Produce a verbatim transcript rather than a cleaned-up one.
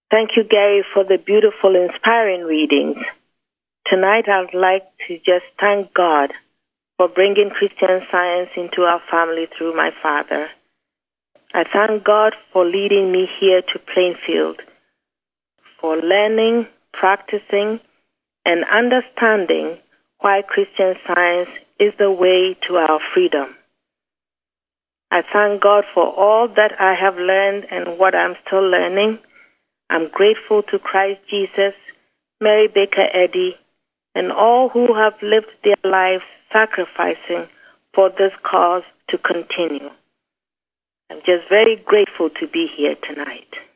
Thank you, Gary, for the beautiful, inspiring readings. Tonight, I'd like to just thank God for bringing Christian Science into our family through my father. I thank God for leading me here to Plainfield, for learning, practicing, and understanding why Christian Science is the way to our freedom. I thank God for all that I have learned and what I'm still learning. I'm grateful to Christ Jesus, Mary Baker Eddy, and all who have lived their lives sacrificing for this cause to continue. I'm just very grateful to be here tonight.